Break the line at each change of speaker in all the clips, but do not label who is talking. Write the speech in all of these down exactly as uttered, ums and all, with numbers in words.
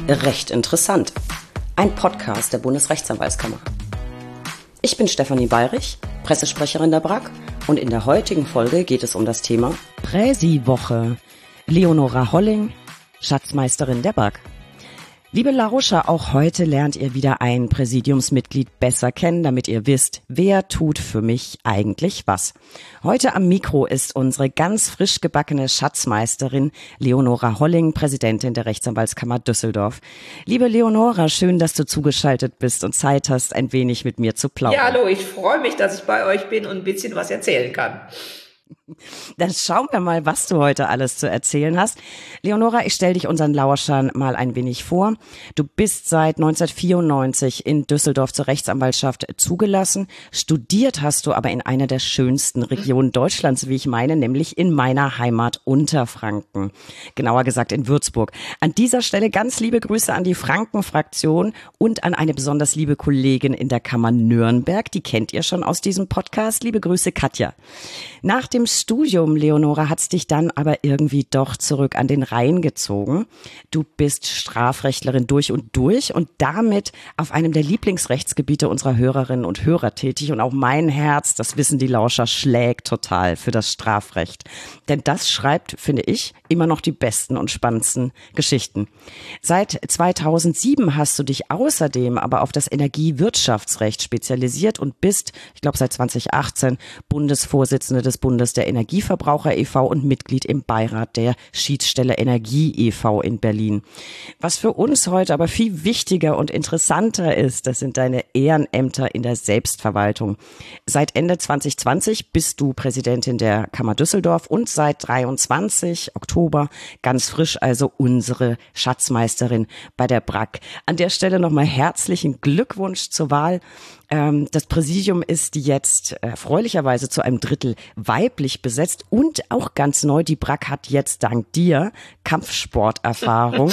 Recht interessant. Ein Podcast der Bundesrechtsanwaltskammer. Ich bin Stefanie Bayrich, Pressesprecherin der B R A K, und in der heutigen Folge geht es um das Thema Präsi-Woche. Leonora Holling, Schatzmeisterin der B R A K. Liebe Lauscher, auch heute lernt ihr wieder ein Präsidiumsmitglied besser kennen, damit ihr wisst, wer tut für mich eigentlich was. Heute am Mikro ist unsere ganz frisch gebackene Schatzmeisterin Leonora Holling, Präsidentin der Rechtsanwaltskammer Düsseldorf. Liebe Leonora, schön, dass du zugeschaltet bist und Zeit hast, ein wenig mit mir zu plaudern.
Ja, hallo, ich freue mich, dass ich bei euch bin und ein bisschen was erzählen kann.
Dann schauen wir mal, was du heute alles zu erzählen hast. Leonora, ich stelle dich unseren Lauschern mal ein wenig vor. Du bist seit neunzehnhundertvierundneunzig in Düsseldorf zur Rechtsanwaltschaft zugelassen. Studiert hast du aber in einer der schönsten Regionen Deutschlands, wie ich meine, nämlich in meiner Heimat Unterfranken. Genauer gesagt in Würzburg. An dieser Stelle ganz liebe Grüße an die Franken-Fraktion und an eine besonders liebe Kollegin in der Kammer Nürnberg. Die kennt ihr schon aus diesem Podcast. Liebe Grüße, Katja. Nach dem Studium, Leonora, hat's dich dann aber irgendwie doch zurück an den Rhein gezogen. Du bist Strafrechtlerin durch und durch und damit auf einem der Lieblingsrechtsgebiete unserer Hörerinnen und Hörer tätig. Und auch mein Herz, das wissen die Lauscher, schlägt total für das Strafrecht. Denn das schreibt, finde ich, immer noch die besten und spannendsten Geschichten. Seit zweitausendsieben hast du dich außerdem aber auf das Energiewirtschaftsrecht spezialisiert und bist, ich glaube seit zweitausendachtzehn, Bundesvorsitzende des Bundes der Energieverbraucher e V und Mitglied im Beirat der Schiedsstelle Energie e V in Berlin. Was für uns heute aber viel wichtiger und interessanter ist, das sind deine Ehrenämter in der Selbstverwaltung. Seit Ende zwanzig zwanzig bist du Präsidentin der Kammer Düsseldorf und seit dreiundzwanzig Oktober ganz frisch also unsere Schatzmeisterin bei der B R A K. An der Stelle nochmal herzlichen Glückwunsch zur Wahl. Das Präsidium ist jetzt erfreulicherweise zu einem Drittel weiblich besetzt und auch ganz neu, die B R A K hat jetzt dank dir Kampfsporterfahrung.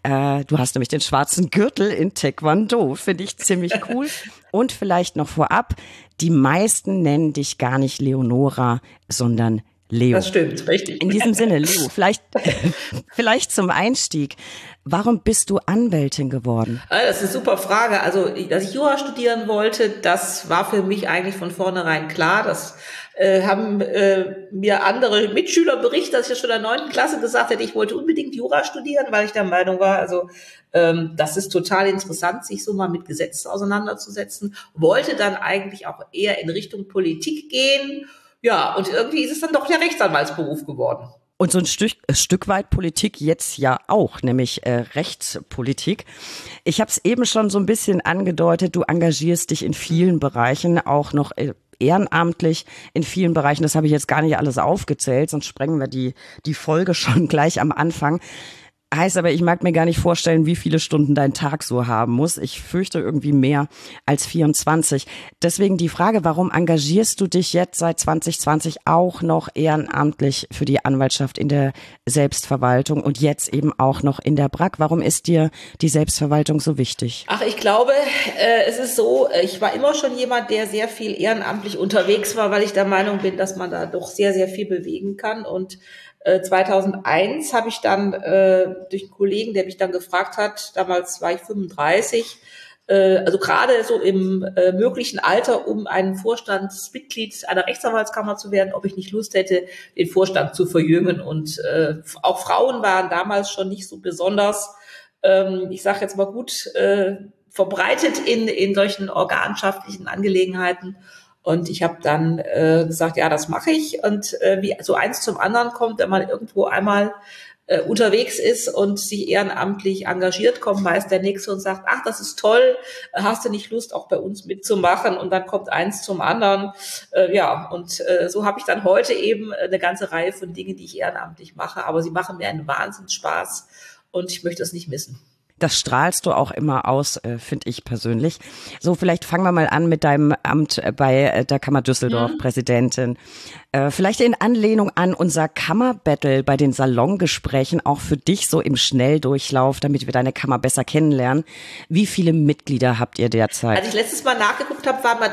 Du hast nämlich den schwarzen Gürtel in Taekwondo, finde ich ziemlich cool. Und vielleicht noch vorab, die meisten nennen dich gar nicht Leonora, sondern Leo.
Das stimmt, richtig.
In diesem Sinne, Leo, vielleicht, vielleicht zum Einstieg. Warum bist du Anwältin geworden?
Das ist eine super Frage. Also, dass ich Jura studieren wollte, das war für mich eigentlich von vornherein klar. Das äh, haben äh, mir andere Mitschüler berichtet, dass ich ja schon in der neunten Klasse gesagt hätte, ich wollte unbedingt Jura studieren, weil ich der Meinung war, also ähm, das ist total interessant, sich so mal mit Gesetzen auseinanderzusetzen. Wollte dann eigentlich auch eher in Richtung Politik gehen. Ja, und irgendwie ist es dann doch der Rechtsanwaltsberuf geworden.
Und so ein Stück, ein Stück weit Politik jetzt ja auch, nämlich äh, Rechtspolitik. Ich habe es eben schon so ein bisschen angedeutet, du engagierst dich in vielen Bereichen, auch noch äh, ehrenamtlich in vielen Bereichen. Das habe ich jetzt gar nicht alles aufgezählt, sonst sprengen wir die, die Folge schon gleich am Anfang. Heißt aber, ich mag mir gar nicht vorstellen, wie viele Stunden dein Tag so haben muss. Ich fürchte irgendwie mehr als vierundzwanzig. Deswegen die Frage, warum engagierst du dich jetzt seit zwanzig zwanzig auch noch ehrenamtlich für die Anwaltschaft in der Selbstverwaltung und jetzt eben auch noch in der B R A K? Warum ist dir die Selbstverwaltung so wichtig?
Ach, ich glaube, äh, es ist so, ich war immer schon jemand, der sehr viel ehrenamtlich unterwegs war, weil ich der Meinung bin, dass man da doch sehr, sehr viel bewegen kann. Und zweitausendeins habe ich dann äh, durch einen Kollegen, der mich dann gefragt hat, damals war ich fünfunddreißig, äh, also gerade so im äh, möglichen Alter, um ein Vorstandsmitglied einer Rechtsanwaltskammer zu werden, ob ich nicht Lust hätte, den Vorstand zu verjüngen. Und äh, auch Frauen waren damals schon nicht so besonders, ähm, ich sage jetzt mal gut, äh, verbreitet in, in solchen organschaftlichen Angelegenheiten. Und ich habe dann äh, gesagt, ja, das mache ich. Und äh, wie so eins zum anderen kommt, wenn man irgendwo einmal äh, unterwegs ist und sich ehrenamtlich engagiert, kommt meist der Nächste und sagt, ach, das ist toll, hast du nicht Lust, auch bei uns mitzumachen? Und dann kommt eins zum anderen. Äh, ja, und äh, so habe ich dann heute eben eine ganze Reihe von Dingen, die ich ehrenamtlich mache. Aber sie machen mir einen Wahnsinnsspaß und ich möchte es nicht missen.
Das strahlst du auch immer aus, äh, finde ich persönlich. So, vielleicht fangen wir mal an mit deinem Amt bei der Kammer Düsseldorf, mhm. Präsidentin. Äh, vielleicht in Anlehnung an unser Kammerbattle bei den Salongesprächen, auch für dich so im Schnelldurchlauf, damit wir deine Kammer besser kennenlernen. Wie viele Mitglieder habt ihr derzeit?
Als ich letztes Mal nachgeguckt habe, waren wir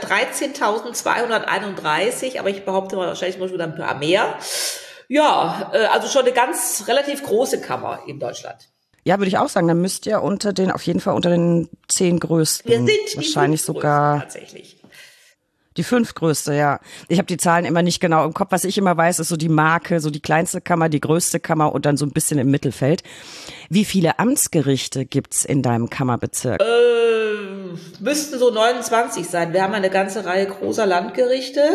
dreizehntausendzweihunderteinunddreißig, aber ich behaupte mal, wahrscheinlich mal wieder ein paar mehr. Ja, äh, also schon eine ganz relativ große Kammer in Deutschland.
Ja, würde ich auch sagen, dann müsst ihr unter den, auf jeden Fall unter den zehn größten.
Wir sind
wahrscheinlich
die fünf
sogar
größten tatsächlich.
Die fünf größte, ja. Ich habe die Zahlen immer nicht genau im Kopf. Was ich immer weiß, ist so die Marke, so die kleinste Kammer, die größte Kammer und dann so ein bisschen im Mittelfeld. Wie viele Amtsgerichte gibt's in deinem Kammerbezirk?
Äh, müssten so neunundzwanzig sein. Wir haben eine ganze Reihe großer Landgerichte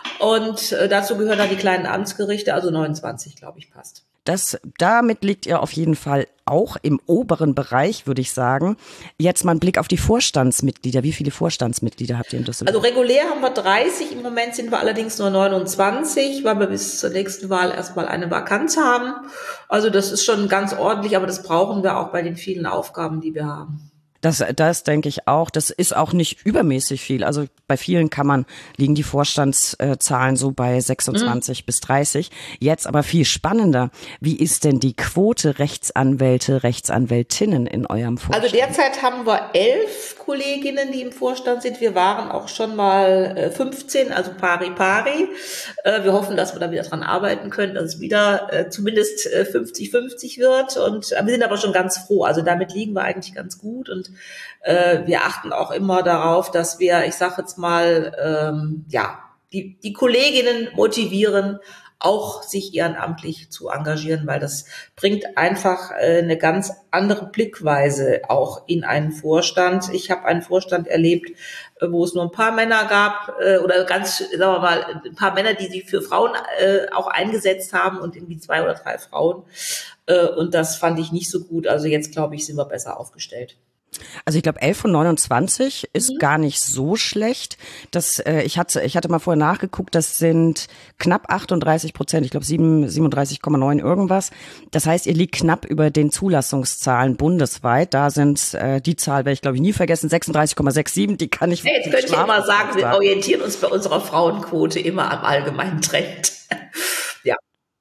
und äh, dazu gehören dann die kleinen Amtsgerichte, also neunundzwanzig, glaube ich, passt.
Das, damit liegt ihr auf jeden Fall auch im oberen Bereich, würde ich sagen. Jetzt mal ein Blick auf die Vorstandsmitglieder. Wie viele Vorstandsmitglieder habt ihr in Düsseldorf?
Also regulär haben wir dreißig, im Moment sind wir allerdings nur neunundzwanzig, weil wir bis zur nächsten Wahl erstmal eine Vakanz haben. Also das ist schon ganz ordentlich, aber das brauchen wir auch bei den vielen Aufgaben, die wir haben.
Das, das denke ich auch. Das ist auch nicht übermäßig viel. Also bei vielen Kammern liegen die Vorstandszahlen so bei sechsundzwanzig mhm. bis dreißig. Jetzt aber viel spannender. Wie ist denn die Quote Rechtsanwälte, Rechtsanwältinnen in eurem Vorstand?
Also derzeit haben wir elf Kolleginnen, die im Vorstand sind. Wir waren auch schon mal fünfzehn, also pari pari. Wir hoffen, dass wir da wieder dran arbeiten können, dass es wieder zumindest fünfzig fünfzig wird. Und wir sind aber schon ganz froh. Also damit liegen wir eigentlich ganz gut und äh, wir achten auch immer darauf, dass wir, ich sage jetzt mal, ähm, ja, die, die Kolleginnen motivieren, auch sich ehrenamtlich zu engagieren, weil das bringt einfach äh, eine ganz andere Blickweise auch in einen Vorstand. Ich habe einen Vorstand erlebt, äh, wo es nur ein paar Männer gab äh, oder ganz, sagen wir mal, ein paar Männer, die sich für Frauen äh, auch eingesetzt haben und irgendwie zwei oder drei Frauen. Äh, und das fand ich nicht so gut. Also jetzt, glaube ich, sind wir besser aufgestellt.
Also ich glaube, elf von neunundzwanzig ist mhm. gar nicht so schlecht. Das, äh, ich hatte, ich hatte mal vorher nachgeguckt, das sind knapp achtunddreißig Prozent. Ich glaube siebenunddreißig Komma neun irgendwas. Das heißt, ihr liegt knapp über den Zulassungszahlen bundesweit. Da sind, äh, die Zahl werde ich glaube ich nie vergessen, sechsunddreißig Komma siebenundsechzig. Die kann ich.
Hey, jetzt könnte ich immer sagen, wir orientieren uns bei unserer Frauenquote immer am allgemeinen Trend. Ja.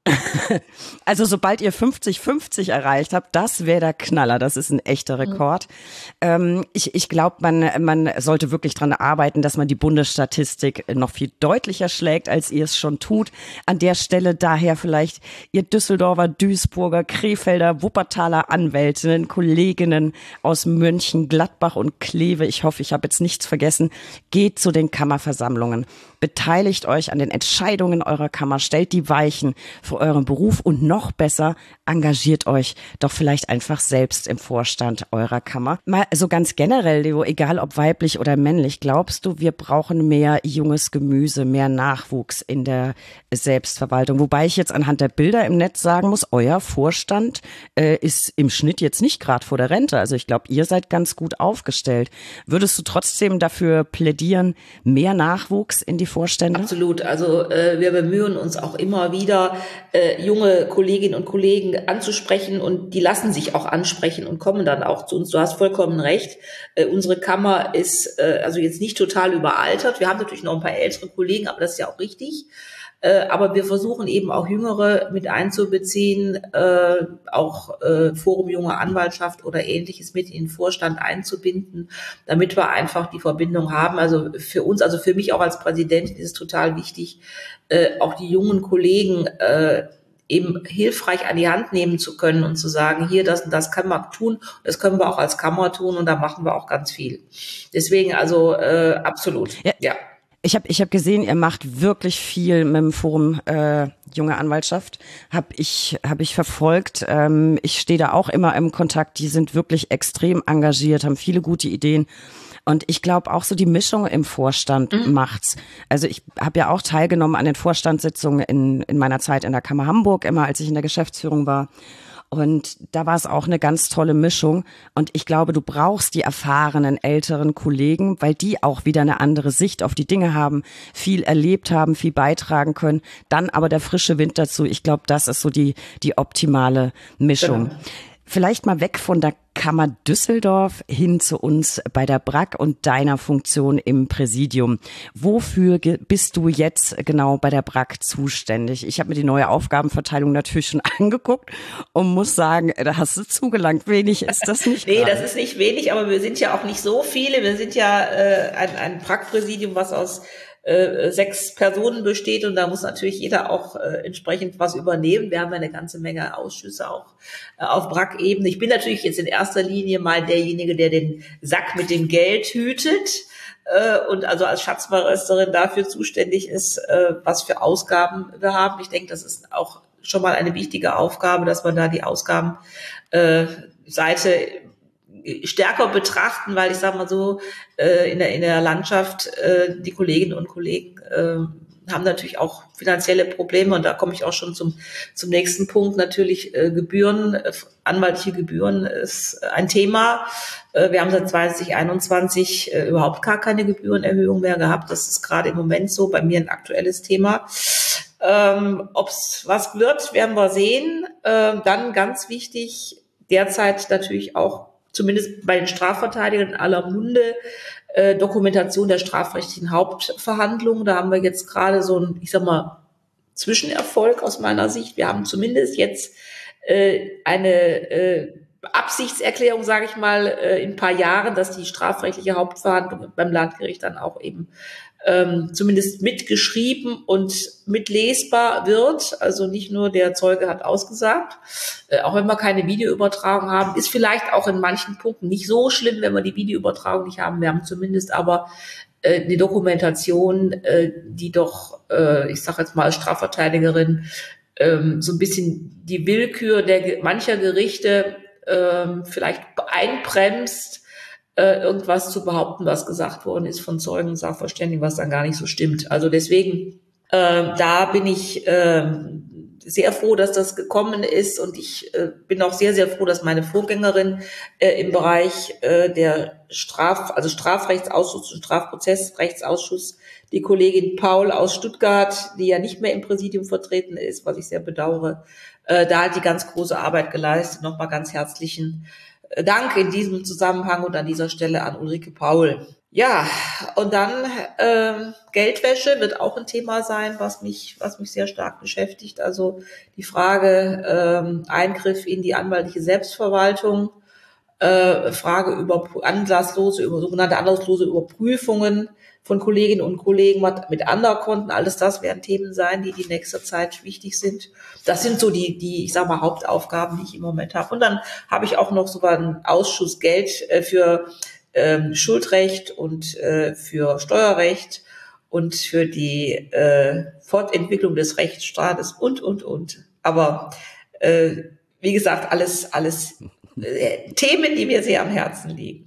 Also sobald ihr fünfzig fünfzig erreicht habt, das wäre der Knaller. Das ist ein echter Rekord. Mhm. Ähm, ich ich glaube, man, man sollte wirklich dran arbeiten, dass man die Bundesstatistik noch viel deutlicher schlägt, als ihr es schon tut. An der Stelle daher vielleicht ihr Düsseldorfer, Duisburger, Krefelder, Wuppertaler Anwältinnen, Kolleginnen aus München, Gladbach und Kleve. Ich hoffe, ich habe jetzt nichts vergessen. Geht zu den Kammerversammlungen. Beteiligt euch an den Entscheidungen eurer Kammer, stellt die Weichen für euren Beruf und noch besser, engagiert euch doch vielleicht einfach selbst im Vorstand eurer Kammer. Mal so ganz generell, Leo, egal ob weiblich oder männlich, glaubst du, wir brauchen mehr junges Gemüse, mehr Nachwuchs in der Selbstverwaltung? Wobei ich jetzt anhand der Bilder im Netz sagen muss, euer Vorstand äh, ist im Schnitt jetzt nicht gerade vor der Rente. Also ich glaube, ihr seid ganz gut aufgestellt. Würdest du trotzdem dafür plädieren, mehr Nachwuchs in die Vorstände?
Absolut. Also äh, wir bemühen uns auch immer wieder, äh, junge Kolleginnen und Kollegen anzusprechen und die lassen sich auch ansprechen und kommen dann auch zu uns. Du hast vollkommen recht. Äh, unsere Kammer ist äh, also jetzt nicht total überaltert. Wir haben natürlich noch ein paar ältere Kollegen, aber das ist ja auch richtig. Äh, aber wir versuchen eben auch Jüngere mit einzubeziehen, äh, auch äh, Forum Junge Anwaltschaft oder Ähnliches mit in den Vorstand einzubinden, damit wir einfach die Verbindung haben. Also für uns, also für mich auch als Präsidentin ist es total wichtig, äh, auch die jungen Kollegen äh, eben hilfreich an die Hand nehmen zu können und zu sagen, hier, das und das kann man tun, das können wir auch als Kammer tun und da machen wir auch ganz viel. Deswegen also äh, absolut, ja. ja.
Ich habe ich hab gesehen, ihr macht wirklich viel mit dem Forum äh, Junge Anwaltschaft. Hab ich hab ich verfolgt. Ähm, ich stehe da auch immer im Kontakt. Die sind wirklich extrem engagiert, haben viele gute Ideen. Und ich glaube auch so die Mischung im Vorstand mhm. macht's. Also ich habe ja auch teilgenommen an den Vorstandssitzungen in in meiner Zeit in der Kammer Hamburg, immer als ich in der Geschäftsführung war. Und da war es auch eine ganz tolle Mischung. Und ich glaube, du brauchst die erfahrenen älteren Kollegen, weil die auch wieder eine andere Sicht auf die Dinge haben, viel erlebt haben, viel beitragen können. Dann aber der frische Wind dazu. Ich glaube, das ist so die, die optimale Mischung. Genau. Vielleicht mal weg von der Kammer Düsseldorf hin zu uns bei der B R A K und deiner Funktion im Präsidium. Wofür bist du jetzt genau bei der B R A K zuständig? Ich habe mir die neue Aufgabenverteilung natürlich schon angeguckt und muss sagen, da hast du zugelangt. Wenig ist das nicht.
Nee, gerade. Das ist nicht wenig, aber wir sind ja auch nicht so viele. Wir sind ja äh, ein, ein B R A K-Präsidium, was aus äh, sechs Personen besteht und da muss natürlich jeder auch äh, entsprechend was übernehmen. Wir haben ja eine ganze Menge Ausschüsse auch äh, auf B R A C-Ebene. Ich bin natürlich jetzt in erster Linie mal derjenige, der den Sack mit dem Geld hütet äh, und also als Schatzmeisterin dafür zuständig ist, äh, was für Ausgaben wir haben. Ich denke, das ist auch schon mal eine wichtige Aufgabe, dass wir da die Ausgabenseite äh, stärker betrachten, weil ich sage mal so, äh, in der in der Landschaft, äh, die Kolleginnen und Kollegen äh, haben natürlich auch finanzielle Probleme und da komme ich auch schon zum zum nächsten Punkt. Natürlich äh, Gebühren, äh, anwaltliche Gebühren ist ein Thema. Äh, wir haben seit zwanzig einundzwanzig äh, überhaupt gar keine Gebührenerhöhung mehr gehabt. Das ist gerade im Moment so bei mir ein aktuelles Thema. Ähm, ob's was wird, werden wir sehen. Ähm, dann ganz wichtig, derzeit natürlich auch, zumindest bei den Strafverteidigern in aller Munde, äh, Dokumentation der strafrechtlichen Hauptverhandlungen. Da haben wir jetzt gerade so ein, ich sag mal, Zwischenerfolg aus meiner Sicht. Wir haben zumindest jetzt äh, eine äh, Absichtserklärung, sage ich mal, äh, in ein paar Jahren, dass die strafrechtliche Hauptverhandlung beim Landgericht dann auch eben ähm, zumindest mitgeschrieben und mitlesbar wird. Also nicht nur der Zeuge hat ausgesagt. Äh, auch wenn wir keine Videoübertragung haben, ist vielleicht auch in manchen Punkten nicht so schlimm, wenn wir die Videoübertragung nicht haben. Wir haben zumindest aber äh, eine Dokumentation, äh, die doch, äh, ich sage jetzt mal als Strafverteidigerin, ähm, so ein bisschen die Willkür der mancher Gerichte ähm, vielleicht einbremst, irgendwas zu behaupten, was gesagt worden ist von Zeugen und Sachverständigen, was dann gar nicht so stimmt. Also deswegen, äh, da bin ich äh, sehr froh, dass das gekommen ist und ich äh, bin auch sehr, sehr froh, dass meine Vorgängerin äh, im Bereich äh, der Straf, also Strafrechtsausschuss und Strafprozessrechtsausschuss, die Kollegin Paul aus Stuttgart, die ja nicht mehr im Präsidium vertreten ist, was ich sehr bedauere, äh, da hat die ganz große Arbeit geleistet. Nochmal ganz herzlichen Dank in diesem Zusammenhang und an dieser Stelle an Ulrike Paul. Ja, und dann äh, Geldwäsche wird auch ein Thema sein, was mich was mich sehr stark beschäftigt. Also die Frage äh, Eingriff in die anwaltliche Selbstverwaltung, äh, Frage über anlasslose, über sogenannte anlasslose Überprüfungen von Kolleginnen und Kollegen mit Underkonten. Alles das werden Themen sein, die die nächste Zeit wichtig sind. Das sind so die, die, ich sag mal, Hauptaufgaben, die ich im Moment habe. Und dann habe ich auch noch sogar einen Ausschuss Geld äh, für ähm, Schuldrecht und äh, für Steuerrecht und für die äh, Fortentwicklung des Rechtsstaates und, und, und. Aber äh, wie gesagt, alles, alles äh, Themen, die mir sehr am Herzen liegen.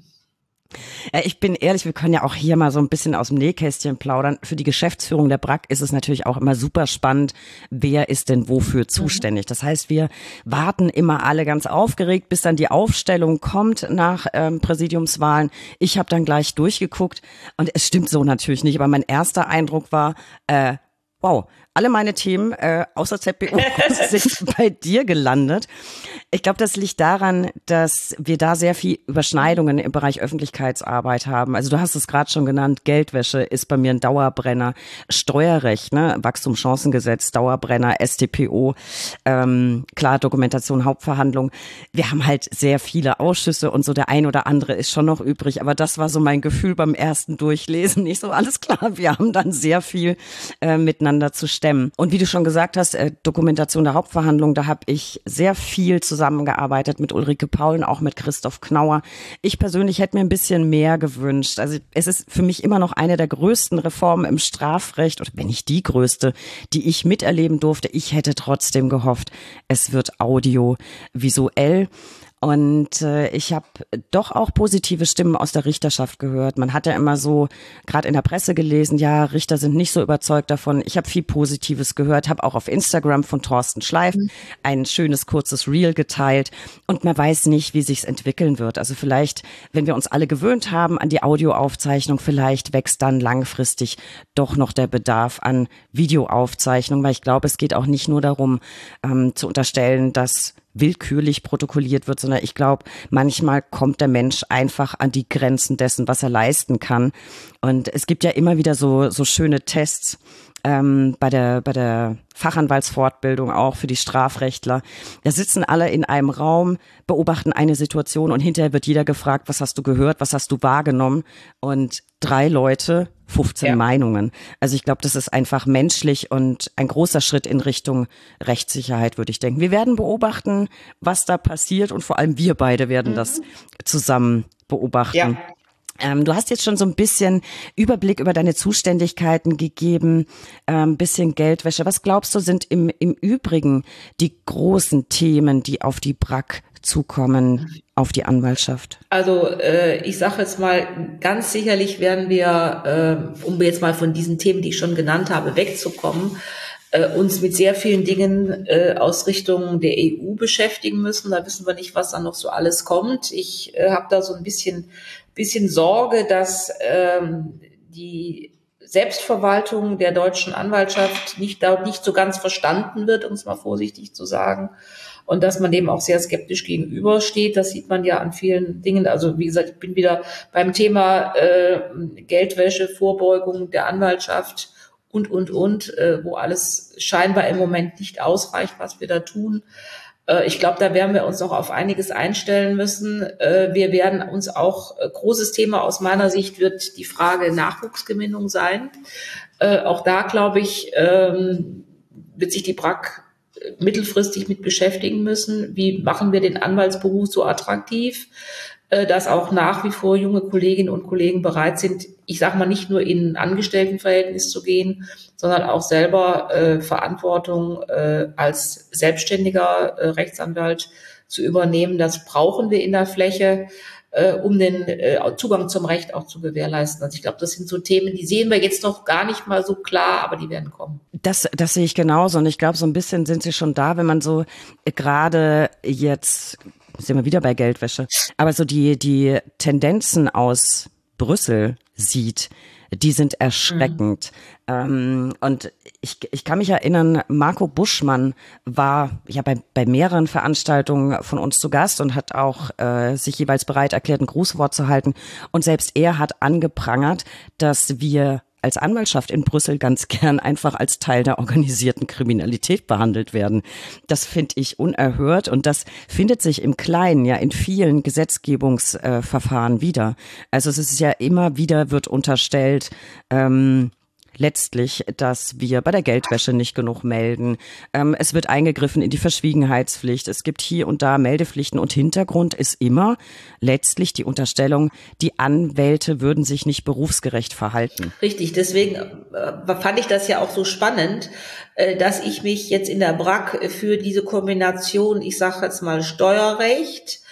Ich bin ehrlich, wir können ja auch hier mal so ein bisschen aus dem Nähkästchen plaudern. Für die Geschäftsführung der B R A C ist es natürlich auch immer super spannend, wer ist denn wofür zuständig. Das heißt, wir warten immer alle ganz aufgeregt, bis dann die Aufstellung kommt nach ähm, Präsidiumswahlen. Ich habe dann gleich durchgeguckt und es stimmt so natürlich nicht, aber mein erster Eindruck war, äh, wow, alle meine Themen äh, außer Z B O sind bei dir gelandet. Ich glaube, das liegt daran, dass wir da sehr viel Überschneidungen im Bereich Öffentlichkeitsarbeit haben. Also du hast es gerade schon genannt, Geldwäsche ist bei mir ein Dauerbrenner, Steuerrecht, ne, Wachstumschancengesetz, Dauerbrenner, S T P O, ähm, klar, Dokumentation, Hauptverhandlung. Wir haben halt sehr viele Ausschüsse und so der ein oder andere ist schon noch übrig, aber das war so mein Gefühl beim ersten Durchlesen. Nicht so, alles klar, wir haben dann sehr viel äh, miteinander zu stemmen. Und wie du schon gesagt hast, äh, Dokumentation der Hauptverhandlung, da habe ich sehr viel zusammengearbeitet mit Ulrike Paul und auch mit Christoph Knauer. Ich persönlich hätte mir ein bisschen mehr gewünscht. Also es ist für mich immer noch eine der größten Reformen im Strafrecht, oder wenn nicht die größte, die ich miterleben durfte. Ich hätte trotzdem gehofft, es wird audiovisuell. Und äh, ich habe doch auch positive Stimmen aus der Richterschaft gehört. Man hat ja immer so, gerade in der Presse gelesen, ja, Richter sind nicht so überzeugt davon. Ich habe viel Positives gehört, habe auch auf Instagram von Thorsten Schleif mhm. ein schönes, kurzes Reel geteilt. Und man weiß nicht, wie sich's entwickeln wird. Also vielleicht, wenn wir uns alle gewöhnt haben an die Audioaufzeichnung, vielleicht wächst dann langfristig doch noch der Bedarf an Videoaufzeichnung. Weil ich glaube, es geht auch nicht nur darum, ähm, zu unterstellen, dass willkürlich protokolliert wird, sondern ich glaube, manchmal kommt der Mensch einfach an die Grenzen dessen, was er leisten kann. Und es gibt ja immer wieder so so schöne Tests, ähm, bei der bei der Fachanwaltsfortbildung auch für die Strafrechtler. Da sitzen alle in einem Raum, beobachten eine Situation und hinterher wird jeder gefragt, was hast du gehört, was hast du wahrgenommen? Und drei Leute, fünfzehn ja. Meinungen. Also ich glaube, das ist einfach menschlich und ein großer Schritt in Richtung Rechtssicherheit, würde ich denken. Wir werden beobachten, was da passiert und vor allem wir beide werden mhm. das zusammen beobachten. Ja. Ähm, du hast jetzt schon so ein bisschen Überblick über deine Zuständigkeiten gegeben, ein ähm, bisschen Geldwäsche. Was glaubst du, sind im, im Übrigen die großen Themen, die auf die B R A K zukommen, auf die Anwaltschaft?
Also äh, ich sage jetzt mal, ganz sicherlich werden wir, äh, um jetzt mal von diesen Themen, die ich schon genannt habe, wegzukommen, äh, uns mit sehr vielen Dingen äh, aus Richtung der E U beschäftigen müssen. Da wissen wir nicht, was da noch so alles kommt. Ich äh, habe da so ein bisschen bisschen Sorge, dass ähm, die Selbstverwaltung der deutschen Anwaltschaft nicht da nicht so ganz verstanden wird, um es mal vorsichtig zu sagen, und dass man dem auch sehr skeptisch gegenübersteht. Das sieht man ja an vielen Dingen. Also wie gesagt, ich bin wieder beim Thema äh, Geldwäsche, Vorbeugung der Anwaltschaft und, und, und, äh, wo alles scheinbar im Moment nicht ausreicht, was wir da tun. Ich glaube, da werden wir uns noch auf einiges einstellen müssen. Wir werden uns auch, großes Thema aus meiner Sicht wird die Frage Nachwuchsgewinnung sein. Auch da, glaube ich, wird sich die B R A K mittelfristig mit beschäftigen müssen. Wie machen wir den Anwaltsberuf so attraktiv, dass auch nach wie vor junge Kolleginnen und Kollegen bereit sind, ich sage mal, nicht nur in ein Angestelltenverhältnis zu gehen, sondern auch selber äh, Verantwortung äh, als selbstständiger äh, Rechtsanwalt zu übernehmen. Das brauchen wir in der Fläche, äh, um den äh, Zugang zum Recht auch zu gewährleisten. Also ich glaube, das sind so Themen, die sehen wir jetzt noch gar nicht mal so klar, aber die werden kommen.
Das, das sehe ich genauso. Und ich glaube, so ein bisschen sind sie schon da, wenn man so äh, gerade jetzt, sind wir wieder bei Geldwäsche, aber so die, die Tendenzen aus Brüssel sieht, die sind erschreckend. Mhm. Ähm, und ich, ich kann mich erinnern, Marco Buschmann war ja bei, bei mehreren Veranstaltungen von uns zu Gast und hat auch äh, sich jeweils bereit erklärt, ein Grußwort zu halten. Und selbst er hat angeprangert, dass wir als Anwaltschaft in Brüssel ganz gern einfach als Teil der organisierten Kriminalität behandelt werden. Das finde ich unerhört und das findet sich im Kleinen ja in vielen Gesetzgebungsverfahren äh, wieder. Also es ist ja immer wieder, wird unterstellt, ähm, letztlich, dass wir bei der Geldwäsche nicht genug melden. Ähm, es wird eingegriffen in die Verschwiegenheitspflicht. Es gibt hier und da Meldepflichten und Hintergrund ist immer letztlich die Unterstellung, die Anwälte würden sich nicht berufsgerecht verhalten.
Richtig, deswegen äh, fand ich das ja auch so spannend, äh, dass ich mich jetzt in der B R A K für diese Kombination, ich sage jetzt mal Steuerrecht,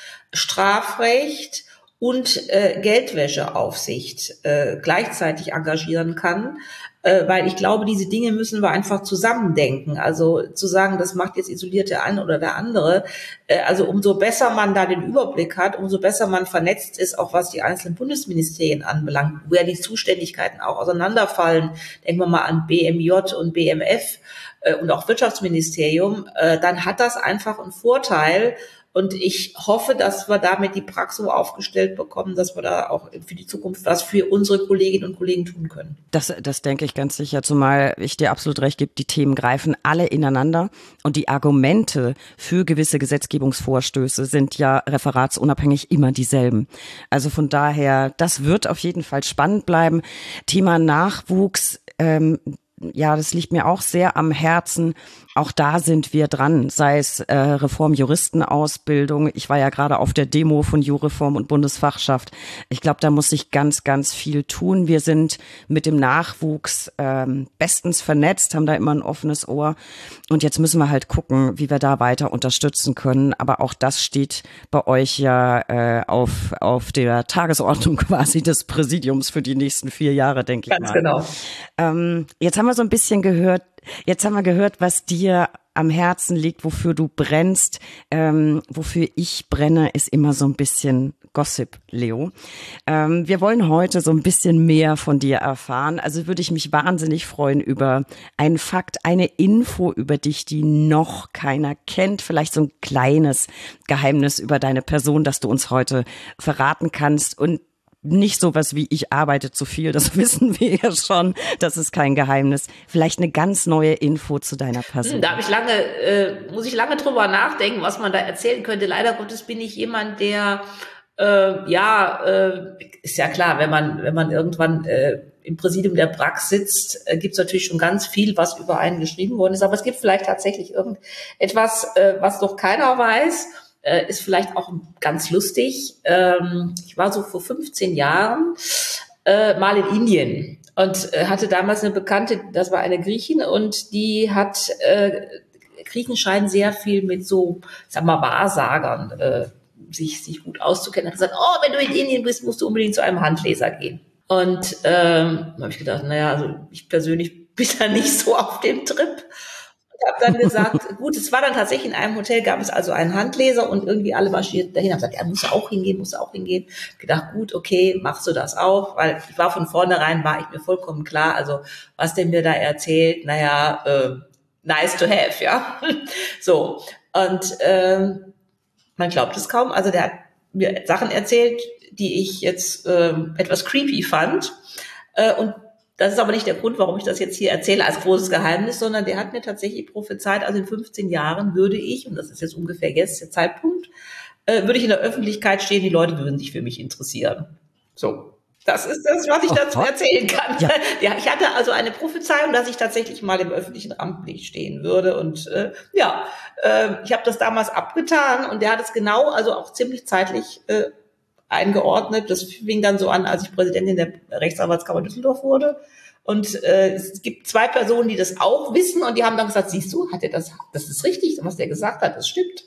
Strafrecht und äh, Geldwäscheaufsicht äh, gleichzeitig engagieren kann, äh, weil ich glaube, diese Dinge müssen wir einfach zusammendenken. Also zu sagen, das macht jetzt isoliert der eine oder der andere. Äh, also umso besser man da den Überblick hat, umso besser man vernetzt ist, auch was die einzelnen Bundesministerien anbelangt, wo ja die Zuständigkeiten auch auseinanderfallen. Denken wir mal an B M J und B M F äh, und auch Wirtschaftsministerium. Äh, dann hat das einfach einen Vorteil. Und ich hoffe, dass wir damit die Praxis so aufgestellt bekommen, dass wir da auch für die Zukunft was für unsere Kolleginnen und Kollegen tun können.
Das, das denke ich ganz sicher, zumal ich dir absolut recht gebe, die Themen greifen alle ineinander und die Argumente für gewisse Gesetzgebungsvorstöße sind ja referatsunabhängig immer dieselben. Also von daher, das wird auf jeden Fall spannend bleiben. Thema Nachwuchs, ähm, ja, das liegt mir auch sehr am Herzen. Auch da sind wir dran, sei es äh, Reform Juristenausbildung. Ich war ja gerade auf der Demo von Jureform und Bundesfachschaft. Ich glaube, da muss sich ganz, ganz viel tun. Wir sind mit dem Nachwuchs ähm, bestens vernetzt, haben da immer ein offenes Ohr. Und jetzt müssen wir halt gucken, wie wir da weiter unterstützen können. Aber auch das steht bei euch ja äh, auf, auf der Tagesordnung quasi des Präsidiums für die nächsten vier Jahre, denke ich mal.
Ganz genau.
Ähm, jetzt haben wir so ein bisschen gehört, Jetzt haben wir gehört, was dir am Herzen liegt, wofür du brennst. Ähm, wofür ich brenne, ist immer so ein bisschen Gossip, Leo. Ähm, wir wollen heute so ein bisschen mehr von dir erfahren. Also würde ich mich wahnsinnig freuen über einen Fakt, eine Info über dich, die noch keiner kennt. Vielleicht so ein kleines Geheimnis über deine Person, das du uns heute verraten kannst. Und nicht sowas wie ich arbeite zu viel, das wissen wir ja schon, das ist kein Geheimnis. Vielleicht eine ganz neue Info zu deiner Person.
Da habe ich lange, äh, muss ich lange drüber nachdenken, was man da erzählen könnte. Leider Gottes bin ich jemand, der Äh, ja, äh, ist ja klar, wenn man wenn man irgendwann äh, im Präsidium der Brax sitzt, äh, gibt es natürlich schon ganz viel, was über einen geschrieben worden ist. Aber es gibt vielleicht tatsächlich irgendetwas, äh, was doch keiner weiß, äh, ist vielleicht auch ganz lustig. Ähm, ich war so vor fünfzehn Jahren äh, mal in Indien und äh, hatte damals eine Bekannte, das war eine Griechin, und die hat, äh, Griechen scheinen sehr viel mit so, sag mal, Wahrsagern äh, sich, sich gut auszukennen, hat gesagt, oh, wenn du in Indien bist, musst du unbedingt zu einem Handleser gehen. Und ähm, habe ich gedacht, naja, also ich persönlich bin da nicht so auf dem Trip. Und habe dann gesagt, gut, es war dann tatsächlich in einem Hotel, gab es also einen Handleser und irgendwie alle marschiert dahin. Habe gesagt, ja, musst du auch hingehen, musst du auch hingehen. Hab gedacht, gut, okay, machst du das auch, weil ich war von vornherein, war ich mir vollkommen klar, also was der mir da erzählt, naja, äh, nice to have, ja. So, und ähm, man glaubt es kaum. Also der hat mir Sachen erzählt, die ich jetzt äh, etwas creepy fand. Äh, und das ist aber nicht der Grund, warum ich das jetzt hier erzähle als großes Geheimnis, sondern der hat mir tatsächlich prophezeit, also in fünfzehn Jahren würde ich, und das ist jetzt ungefähr jetzt der Zeitpunkt, äh, würde ich in der Öffentlichkeit stehen, die Leute würden sich für mich interessieren. So. Das ist das, was ich dazu erzählen kann. Ja. Ja, ich hatte also eine Prophezeiung, dass ich tatsächlich mal im öffentlichen Rampenlicht stehen würde. Und äh, ja, äh, ich habe das damals abgetan und der hat es genau, also auch ziemlich zeitlich äh, eingeordnet. Das fing dann so an, als ich Präsidentin der Rechtsanwaltskammer Düsseldorf wurde. Und äh, es gibt zwei Personen, die das auch wissen, und die haben dann gesagt, siehst du, hat er das, das ist richtig, was der gesagt hat, das stimmt.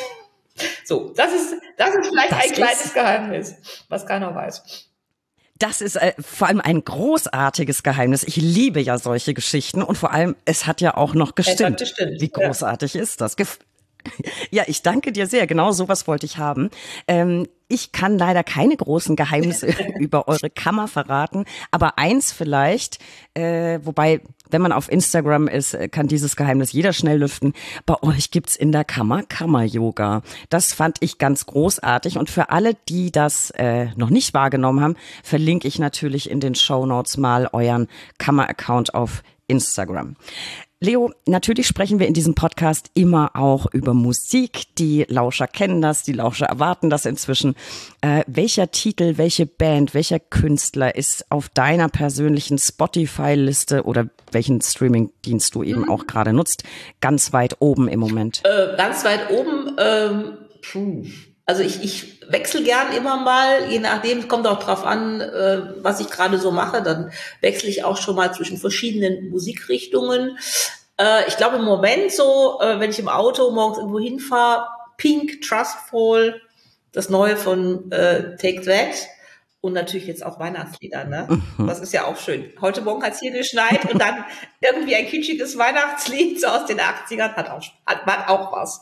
So, das ist, das ist vielleicht das ein kleines Geheimnis, was keiner weiß.
Das ist äh, vor allem ein großartiges Geheimnis. Ich liebe ja solche Geschichten und vor allem, es hat ja auch noch gestimmt. Es hat gestimmt. Wie großartig ja. ist das? Gef- ja, ich danke dir sehr. Genau sowas wollte ich haben. Ähm, ich kann leider keine großen Geheimnisse über eure Kammer verraten, aber eins vielleicht, äh, wobei, wenn man auf Instagram ist, kann dieses Geheimnis jeder schnell lüften. Bei euch gibt's in der Kammer Kammer-Yoga. Das fand ich ganz großartig, und für alle, die das äh, noch nicht wahrgenommen haben, verlinke ich natürlich in den Shownotes mal euren Kammer-Account auf Instagram. Leo, natürlich sprechen wir in diesem Podcast immer auch über Musik. Die Lauscher kennen das, die Lauscher erwarten das inzwischen. Äh, welcher Titel, welche Band, welcher Künstler ist auf deiner persönlichen Spotify-Liste oder welchen Streaming-Dienst du eben mhm. auch gerade nutzt, ganz weit oben im Moment?
Äh, ganz weit oben, ähm, puh. Also ich, ich wechsle gern immer mal, je nachdem, kommt auch drauf an, äh, was ich gerade so mache, dann wechsle ich auch schon mal zwischen verschiedenen Musikrichtungen. Äh, ich glaube im Moment so, äh, wenn ich im Auto morgens irgendwo hinfahre, Pink, Trustful, das Neue von äh, Take That, und natürlich jetzt auch Weihnachtslieder, ne? Mhm. Das ist ja auch schön. Heute Morgen hat es hier geschneit und dann irgendwie ein kitschiges Weihnachtslied so aus den achtzigern hat auch, hat, hat auch was.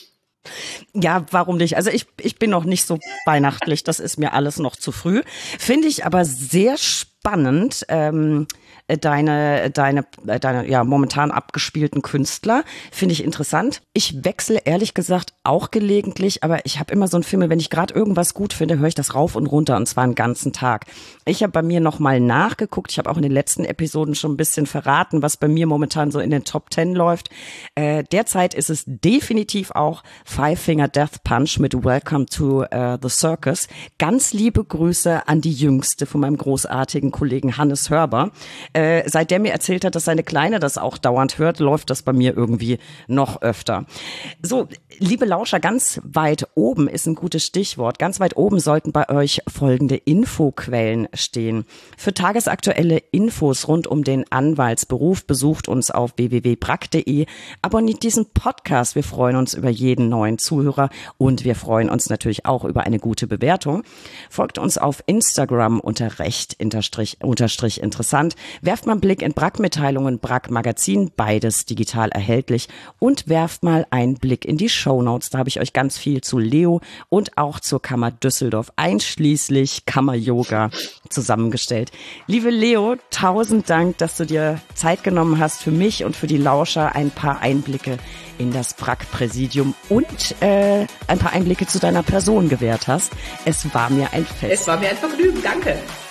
Ja, warum nicht? Also ich, ich bin noch nicht so weihnachtlich, das ist mir alles noch zu früh. Finde ich aber sehr spannend, ähm, deine, deine, deine ja momentan abgespielten Künstler. Finde ich interessant. Ich wechsle ehrlich gesagt auch gelegentlich, aber ich habe immer so ein Film, wenn ich gerade irgendwas gut finde, höre ich das rauf und runter, und zwar einen ganzen Tag. Ich habe bei mir nochmal nachgeguckt, ich habe auch in den letzten Episoden schon ein bisschen verraten, was bei mir momentan so in den Top Ten läuft. Äh, derzeit ist es definitiv auch Five Finger Death Punch mit Welcome to uh, the Circus. Ganz liebe Grüße an die Jüngste von meinem großartigen Kollegen Hannes Hörber. Äh, seit der mir erzählt hat, dass seine Kleine das auch dauernd hört, läuft das bei mir irgendwie noch öfter. So, liebe Lauscher, ganz weit oben ist ein gutes Stichwort. Ganz weit oben sollten bei euch folgende Infoquellen stehen. Für tagesaktuelle Infos rund um den Anwaltsberuf besucht uns auf w w w punkt brack punkt de. Abonniert diesen Podcast. Wir freuen uns über jeden neuen Zuhörer und wir freuen uns natürlich auch über eine gute Bewertung. Folgt uns auf Instagram unter recht-anwalt. unterstrich, unterstrich interessant. Werft mal einen Blick in Bragg-Mitteilungen, Bragg-Magazin, beides digital erhältlich. Und werft mal einen Blick in die Shownotes. Da habe ich euch ganz viel zu Leo und auch zur Kammer Düsseldorf, einschließlich Kammer-Yoga, zusammengestellt. Liebe Leo, tausend Dank, dass du dir Zeit genommen hast für mich und für die Lauscher, ein paar Einblicke in das Bragg-Präsidium und äh, ein paar Einblicke zu deiner Person gewährt hast. Es war mir ein Fest.
Es war mir ein Vergnügen, danke.